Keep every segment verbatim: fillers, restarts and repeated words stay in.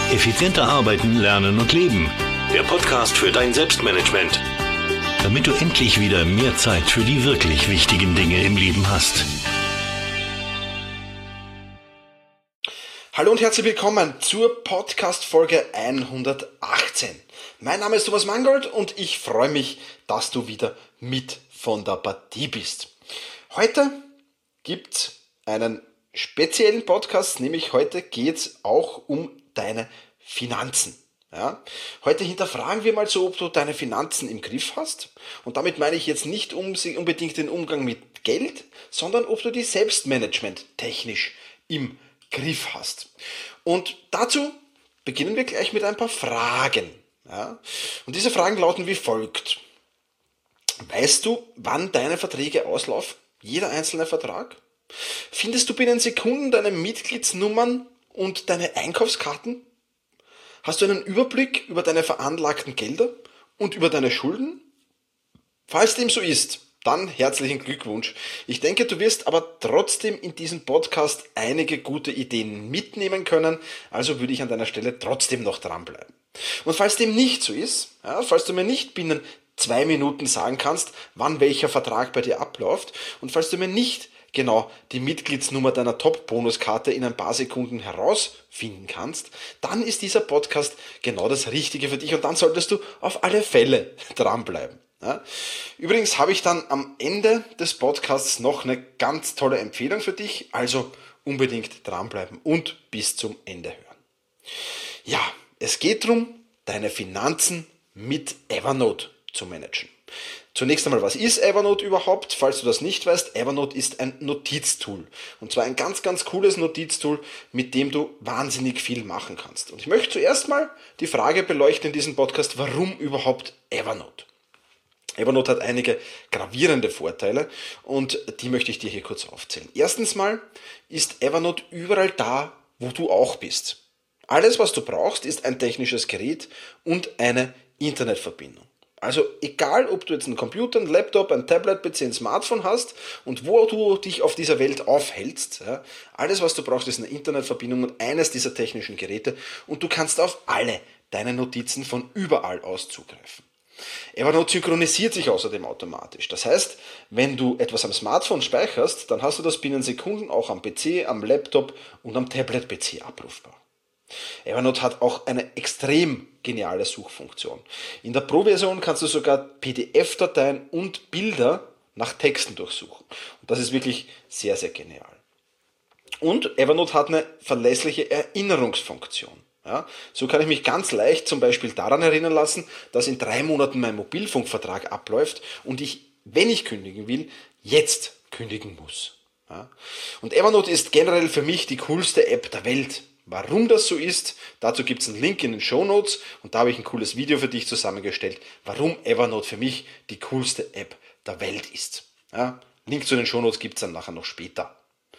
Effizienter arbeiten, lernen und leben. Der Podcast für dein Selbstmanagement. Damit du endlich wieder mehr Zeit für die wirklich wichtigen Dinge im Leben hast. Hallo und herzlich willkommen zur Podcast-Folge hundertachtzehn. Mein Name ist Thomas Mangold und ich freue mich, dass du wieder mit von der Partie bist. Heute gibt es einen speziellen Podcast, nämlich heute geht es auch um deine Finanzen. Ja? Heute hinterfragen wir mal so, ob du deine Finanzen im Griff hast. Und damit meine ich jetzt nicht unbedingt den Umgang mit Geld, sondern ob du die Selbstmanagement technisch im Griff hast. Und dazu beginnen wir gleich mit ein paar Fragen. Ja? Und diese Fragen lauten wie folgt. Weißt du, wann deine Verträge auslaufen? Jeder einzelne Vertrag? Findest du binnen Sekunden deine Mitgliedsnummern und deine Einkaufskarten? Hast du einen Überblick über deine veranlagten Gelder und über deine Schulden? Falls dem so ist, dann herzlichen Glückwunsch. Ich denke, du wirst aber trotzdem in diesem Podcast einige gute Ideen mitnehmen können, also würde ich an deiner Stelle trotzdem noch dranbleiben. Und falls dem nicht so ist, ja, falls du mir nicht binnen zwei Minuten sagen kannst, wann welcher Vertrag bei dir abläuft und falls du mir nicht genau die Mitgliedsnummer deiner Top-Bonuskarte in ein paar Sekunden herausfinden kannst, dann ist dieser Podcast genau das Richtige für dich und dann solltest du auf alle Fälle dranbleiben. Ja. Übrigens habe ich dann am Ende des Podcasts noch eine ganz tolle Empfehlung für dich, also unbedingt dranbleiben und bis zum Ende hören. Ja, es geht darum, deine Finanzen mit Evernote zu managen. Zunächst einmal, was ist Evernote überhaupt? Falls du das nicht weißt, Evernote ist ein Notiztool. Und zwar ein ganz, ganz cooles Notiztool, mit dem du wahnsinnig viel machen kannst. Und ich möchte zuerst mal die Frage beleuchten in diesem Podcast, warum überhaupt Evernote? Evernote hat einige gravierende Vorteile und die möchte ich dir hier kurz aufzählen. Erstens mal ist Evernote überall da, wo du auch bist. Alles, was du brauchst, ist ein technisches Gerät und eine Internetverbindung. Also egal, ob du jetzt einen Computer, einen Laptop, ein Tablet, P C, ein Smartphone hast und wo du dich auf dieser Welt aufhältst, ja, alles, was du brauchst, ist eine Internetverbindung und eines dieser technischen Geräte und du kannst auf alle deine Notizen von überall aus zugreifen. Evernote synchronisiert sich außerdem automatisch. Das heißt, wenn du etwas am Smartphone speicherst, dann hast du das binnen Sekunden auch am P C, am Laptop und am Tablet-P C abrufbar. Evernote hat auch eine extrem geniale Suchfunktion. In der Pro-Version kannst du sogar P D F-Dateien und Bilder nach Texten durchsuchen. Und das ist wirklich sehr, sehr genial. Und Evernote hat eine verlässliche Erinnerungsfunktion. Ja, so kann ich mich ganz leicht zum Beispiel daran erinnern lassen, dass in drei Monaten mein Mobilfunkvertrag abläuft und ich, wenn ich kündigen will, jetzt kündigen muss. Ja, und Evernote ist generell für mich die coolste App der Welt. Warum das so ist, dazu gibt es einen Link in den Shownotes und da habe ich ein cooles Video für dich zusammengestellt, warum Evernote für mich die coolste App der Welt ist. Ja, Link zu den Shownotes gibt es dann nachher noch später.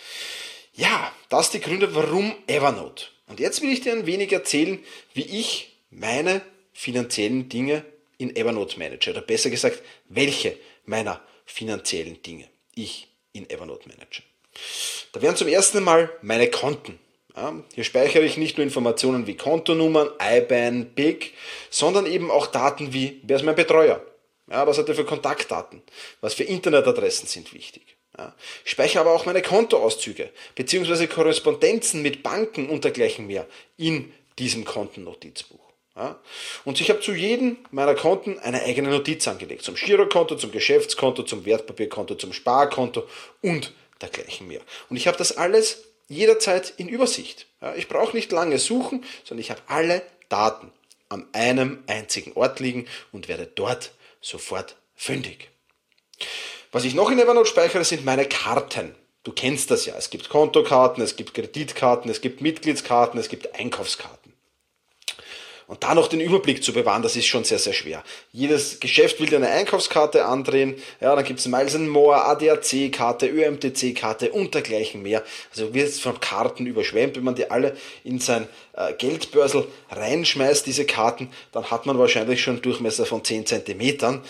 Ja, das sind die Gründe, warum Evernote. Und jetzt will ich dir ein wenig erzählen, wie ich meine finanziellen Dinge in Evernote manage. Oder besser gesagt, welche meiner finanziellen Dinge ich in Evernote manage. Da wären zum ersten Mal meine Konten. Ja, hier speichere ich nicht nur Informationen wie Kontonummern, I B A N, B I C, sondern eben auch Daten wie, wer ist mein Betreuer? Ja, was hat er für Kontaktdaten? Was für Internetadressen sind wichtig? Ja, ich speichere aber auch meine Kontoauszüge bzw. Korrespondenzen mit Banken und dergleichen mehr in diesem Kontennotizbuch. Ja, und ich habe zu jedem meiner Konten eine eigene Notiz angelegt. Zum Girokonto, zum Geschäftskonto, zum Wertpapierkonto, zum Sparkonto und dergleichen mehr. Und ich habe das alles jederzeit in Übersicht. Ja, ich brauche nicht lange suchen, sondern ich habe alle Daten an einem einzigen Ort liegen und werde dort sofort fündig. Was ich noch in Evernote speichere, sind meine Karten. Du kennst das ja. Es gibt Kontokarten, es gibt Kreditkarten, es gibt Mitgliedskarten, es gibt Einkaufskarten. Und da noch den Überblick zu bewahren, das ist schon sehr, sehr schwer. Jedes Geschäft will dir eine Einkaufskarte andrehen, ja, dann gibt es Miles and More, A D A C-Karte, Ö M T C-Karte und dergleichen mehr. Also du wirst von Karten überschwemmt, wenn man die alle in sein äh, Geldbörsel reinschmeißt, diese Karten, dann hat man wahrscheinlich schon einen Durchmesser von zehn Zentimetern,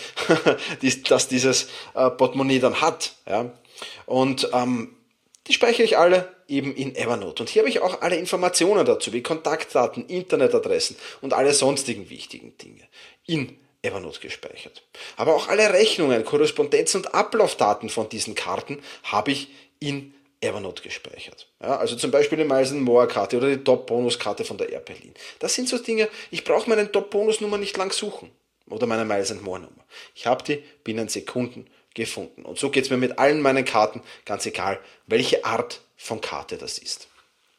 dass dieses äh, Portemonnaie dann hat. Ja. Und ähm, die speichere ich alle eben in Evernote. Und hier habe ich auch alle Informationen dazu, wie Kontaktdaten, Internetadressen und alle sonstigen wichtigen Dinge in Evernote gespeichert. Aber auch alle Rechnungen, Korrespondenzen und Ablaufdaten von diesen Karten habe ich in Evernote gespeichert. Ja, also zum Beispiel die Miles and More Karte oder die Top-Bonus-Karte von der Air Berlin. Das sind so Dinge, ich brauche meine Top-Bonus-Nummer nicht lang suchen oder meine Miles and More Nummer. Ich habe die binnen Sekunden gefunden. Und so geht es mir mit allen meinen Karten, ganz egal, welche Art von Karte das ist.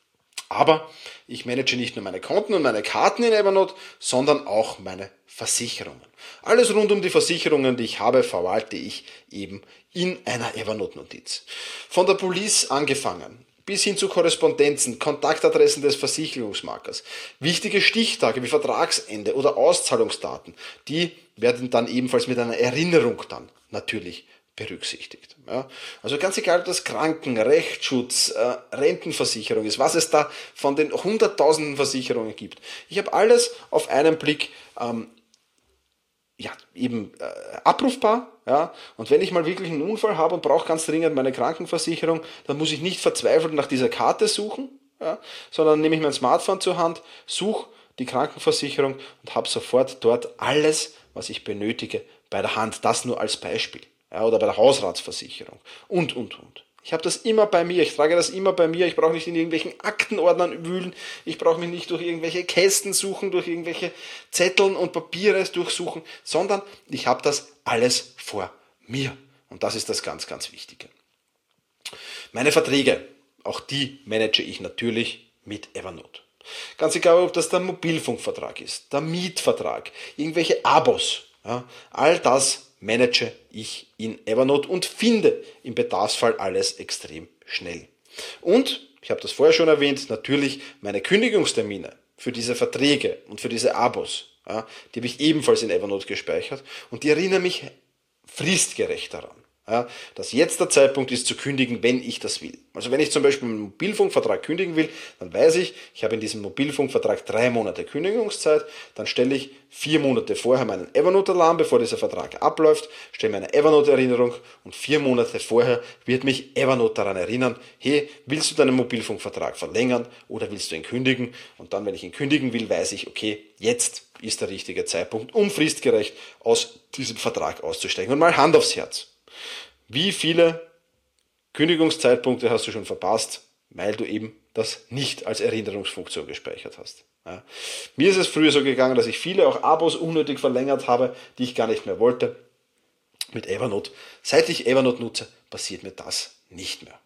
Aber ich manage nicht nur meine Konten und meine Karten in Evernote, sondern auch meine Versicherungen. Alles rund um die Versicherungen, die ich habe, verwalte ich eben in einer Evernote-Notiz. Von der Police angefangen, bis hin zu Korrespondenzen, Kontaktadressen des Versicherungsmakers, wichtige Stichtage wie Vertragsende oder Auszahlungsdaten, die werden dann ebenfalls mit einer Erinnerung dann natürlich berücksichtigt. Ja, also ganz egal, ob das Kranken-, Rechtsschutz, äh, Rentenversicherung ist, was es da von den hunderttausenden Versicherungen gibt. Ich habe alles auf einen Blick ähm, ja, eben äh, abrufbar. Ja, und wenn ich mal wirklich einen Unfall habe und brauche ganz dringend meine Krankenversicherung, dann muss ich nicht verzweifelt nach dieser Karte suchen, ja, sondern nehme ich mein Smartphone zur Hand, suche die Krankenversicherung und habe sofort dort alles, was ich benötige, bei der Hand. Das nur als Beispiel. Ja, oder bei der Hausratsversicherung und, und, und. Ich habe das immer bei mir, ich trage das immer bei mir, ich brauche nicht in irgendwelchen Aktenordnern wühlen, ich brauche mich nicht durch irgendwelche Kästen suchen, durch irgendwelche Zetteln und Papiere durchsuchen, sondern ich habe das alles vor mir. Und das ist das ganz, ganz Wichtige. Meine Verträge, auch die manage ich natürlich mit Evernote. Ganz egal, ob das der Mobilfunkvertrag ist, der Mietvertrag, irgendwelche Abos, ja, all das manage ich in Evernote und finde im Bedarfsfall alles extrem schnell. Und, ich habe das vorher schon erwähnt, natürlich meine Kündigungstermine für diese Verträge und für diese Abos, ja, die habe ich ebenfalls in Evernote gespeichert und die erinnern mich fristgerecht daran. Ja, dass jetzt der Zeitpunkt ist zu kündigen, wenn ich das will. Also wenn ich zum Beispiel einen Mobilfunkvertrag kündigen will, dann weiß ich, ich habe in diesem Mobilfunkvertrag drei Monate Kündigungszeit, dann stelle ich vier Monate vorher meinen Evernote-Alarm, bevor dieser Vertrag abläuft, stelle meine Evernote-Erinnerung und vier Monate vorher wird mich Evernote daran erinnern, hey, willst du deinen Mobilfunkvertrag verlängern oder willst du ihn kündigen? Und dann, wenn ich ihn kündigen will, weiß ich, okay, jetzt ist der richtige Zeitpunkt, um fristgerecht aus diesem Vertrag auszusteigen. Und mal Hand aufs Herz. Wie viele Kündigungszeitpunkte hast du schon verpasst, weil du eben das nicht als Erinnerungsfunktion gespeichert hast? Ja. Mir ist es früher so gegangen, dass ich viele auch Abos unnötig verlängert habe, die ich gar nicht mehr wollte. Mit Evernote. Seit ich Evernote nutze, passiert mir das nicht mehr.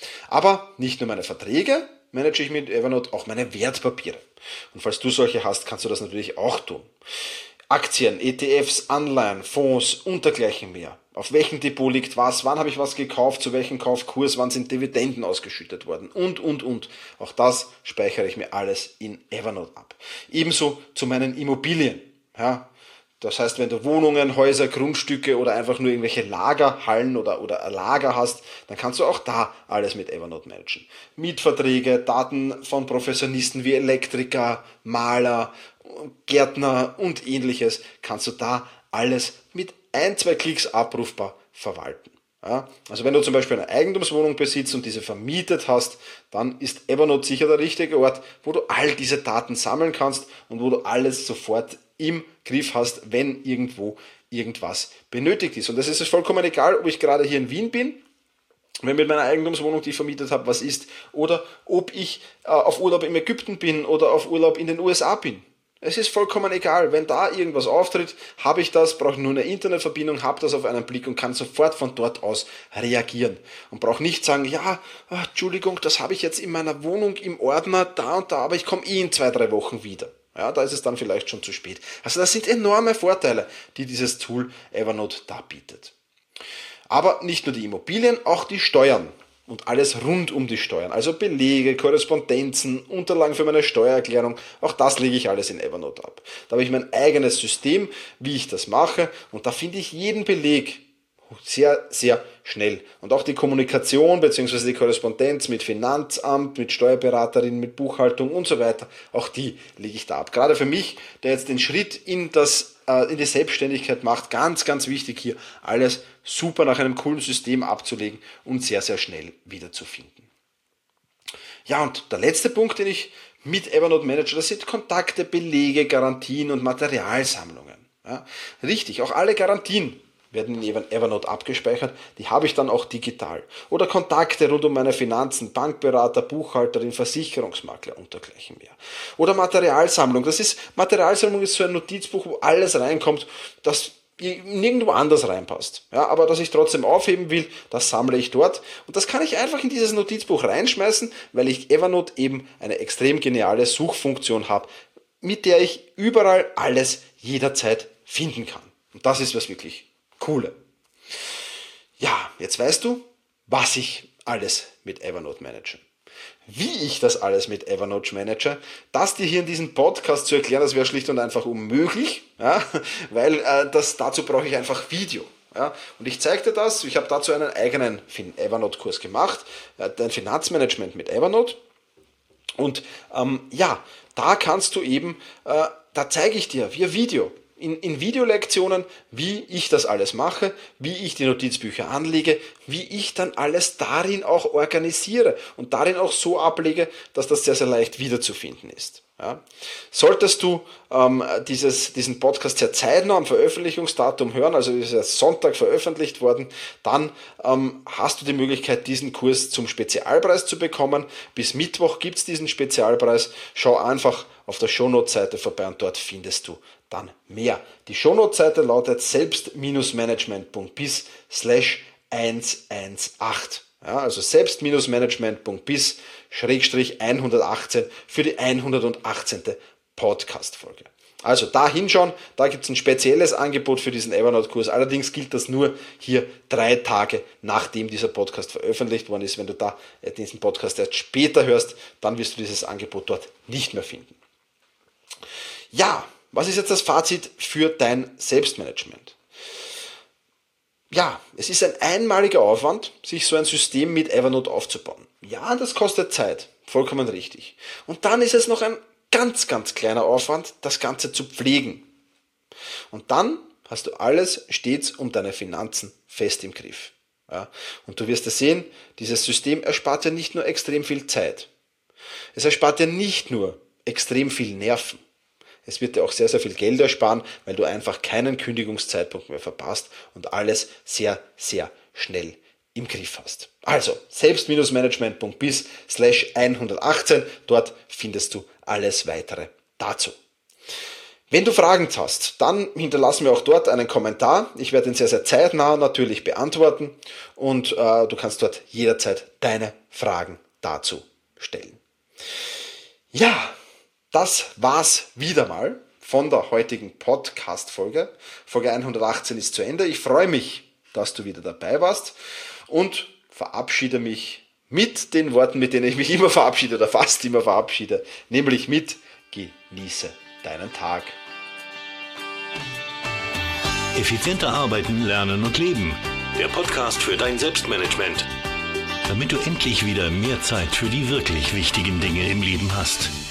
Aber nicht nur meine Verträge manage ich mit Evernote, auch meine Wertpapiere. Und falls du solche hast, kannst du das natürlich auch tun. Aktien, E T Fs, Anleihen, Fonds und dergleichen mehr. Auf welchem Depot liegt was, wann habe ich was gekauft, zu welchem Kaufkurs, wann sind Dividenden ausgeschüttet worden und, und, und. Auch das speichere ich mir alles in Evernote ab. Ebenso zu meinen Immobilien. Ja, das heißt, wenn du Wohnungen, Häuser, Grundstücke oder einfach nur irgendwelche Lagerhallen oder, oder Lager hast, dann kannst du auch da alles mit Evernote managen. Mietverträge, Daten von Professionisten wie Elektriker, Maler, Gärtner und ähnliches kannst du da alles mit ein, zwei Klicks abrufbar verwalten. Ja, also wenn du zum Beispiel eine Eigentumswohnung besitzt und diese vermietet hast, dann ist Evernote sicher der richtige Ort, wo du all diese Daten sammeln kannst und wo du alles sofort im Griff hast, wenn irgendwo irgendwas benötigt ist. Und das ist es vollkommen egal, ob ich gerade hier in Wien bin, wenn mit meiner Eigentumswohnung, die ich vermietet habe, was ist, oder ob ich äh, auf Urlaub in Ägypten bin oder auf Urlaub in den U S A bin. Es ist vollkommen egal, wenn da irgendwas auftritt, habe ich das, brauche nur eine Internetverbindung, habe das auf einen Blick und kann sofort von dort aus reagieren. Und brauche nicht sagen, ja, ach, Entschuldigung, das habe ich jetzt in meiner Wohnung im Ordner da und da, aber ich komme eh in zwei, drei Wochen wieder. Ja, da ist es dann vielleicht schon zu spät. Also das sind enorme Vorteile, die dieses Tool Evernote da bietet. Aber nicht nur die Immobilien, auch die Steuern. Und alles rund um die Steuern, also Belege, Korrespondenzen, Unterlagen für meine Steuererklärung, auch das lege ich alles in Evernote ab. Da habe ich mein eigenes System, wie ich das mache und da finde ich jeden Beleg sehr, sehr schnell. Und auch die Kommunikation bzw. die Korrespondenz mit Finanzamt, mit Steuerberaterin, mit Buchhaltung und so weiter, auch die lege ich da ab. Gerade für mich, der jetzt den Schritt in, das, äh, in die Selbstständigkeit macht, ganz, ganz wichtig hier, alles super nach einem coolen System abzulegen und sehr, sehr schnell wiederzufinden. Ja, und der letzte Punkt, den ich mit Evernote manage, das sind Kontakte, Belege, Garantien und Materialsammlungen. Ja, richtig, auch alle Garantien werden in Evernote abgespeichert, die habe ich dann auch digital. Oder Kontakte rund um meine Finanzen, Bankberater, Buchhalterin, Versicherungsmakler und dergleichen mehr. Oder Materialsammlung, das ist, Materialsammlung ist so ein Notizbuch, wo alles reinkommt, das nirgendwo anders reinpasst. Ja, aber dass ich trotzdem aufheben will, das sammle ich dort. Und das kann ich einfach in dieses Notizbuch reinschmeißen, weil ich Evernote eben eine extrem geniale Suchfunktion habe, mit der ich überall alles jederzeit finden kann. Und das ist was wirklich Coole. Ja, jetzt weißt du, was ich alles mit Evernote manage. Wie ich das alles mit Evernote manage, das dir hier in diesem Podcast zu erklären, das wäre schlicht und einfach unmöglich, ja, weil äh, das, dazu brauche ich einfach Video. Ja, und ich zeige dir das, ich habe dazu einen eigenen Evernote-Kurs gemacht, äh, ein Finanzmanagement mit Evernote. Und ähm, ja, da kannst du eben, äh, da zeige ich dir via Video, In, in Videolektionen, wie ich das alles mache, wie ich die Notizbücher anlege, wie ich dann alles darin auch organisiere und darin auch so ablege, dass das sehr, sehr leicht wiederzufinden ist. Ja. Solltest du ähm, dieses, diesen Podcast sehr zeitnah am Veröffentlichungsdatum hören, also ist er Sonntag veröffentlicht worden, dann ähm, hast du die Möglichkeit, diesen Kurs zum Spezialpreis zu bekommen. Bis Mittwoch gibt es diesen Spezialpreis. Schau einfach auf der Shownote-Seite vorbei und dort findest du dann mehr. Die Shownote-Seite lautet selbst-management.bis slash hundertachtzehn. Ja, also selbst-management.bis schrägstrich hundertachtzehn für die hundertachtzehnte Podcast-Folge. Also da hinschauen, da gibt es ein spezielles Angebot für diesen Evernote-Kurs. Allerdings gilt das nur hier drei Tage, nachdem dieser Podcast veröffentlicht worden ist. Wenn du da diesen Podcast erst später hörst, dann wirst du dieses Angebot dort nicht mehr finden. Ja, was ist jetzt das Fazit für dein Selbstmanagement? Ja, es ist ein einmaliger Aufwand, sich so ein System mit Evernote aufzubauen. Ja, das kostet Zeit, vollkommen richtig. Und dann ist es noch ein ganz, ganz kleiner Aufwand, das Ganze zu pflegen. Und dann hast du alles stets um deine Finanzen fest im Griff. Ja, und du wirst es sehen, dieses System erspart dir nicht nur extrem viel Zeit. Es erspart dir nicht nur extrem viel Nerven. Es wird dir auch sehr, sehr viel Geld ersparen, weil du einfach keinen Kündigungszeitpunkt mehr verpasst und alles sehr, sehr schnell im Griff hast. Also selbst-management.bis slash hundertachtzehn, dort findest du alles weitere dazu. Wenn du Fragen hast, dann hinterlass mir auch dort einen Kommentar. Ich werde ihn sehr, sehr zeitnah natürlich beantworten und äh, du kannst dort jederzeit deine Fragen dazu stellen. Ja, das war's wieder mal von der heutigen Podcast-Folge. Folge hundertachtzehn ist zu Ende. Ich freue mich, dass du wieder dabei warst und verabschiede mich mit den Worten, mit denen ich mich immer verabschiede oder fast immer verabschiede, nämlich mit: genieße deinen Tag. Effizienter arbeiten, lernen und leben. Der Podcast für dein Selbstmanagement. Damit du endlich wieder mehr Zeit für die wirklich wichtigen Dinge im Leben hast.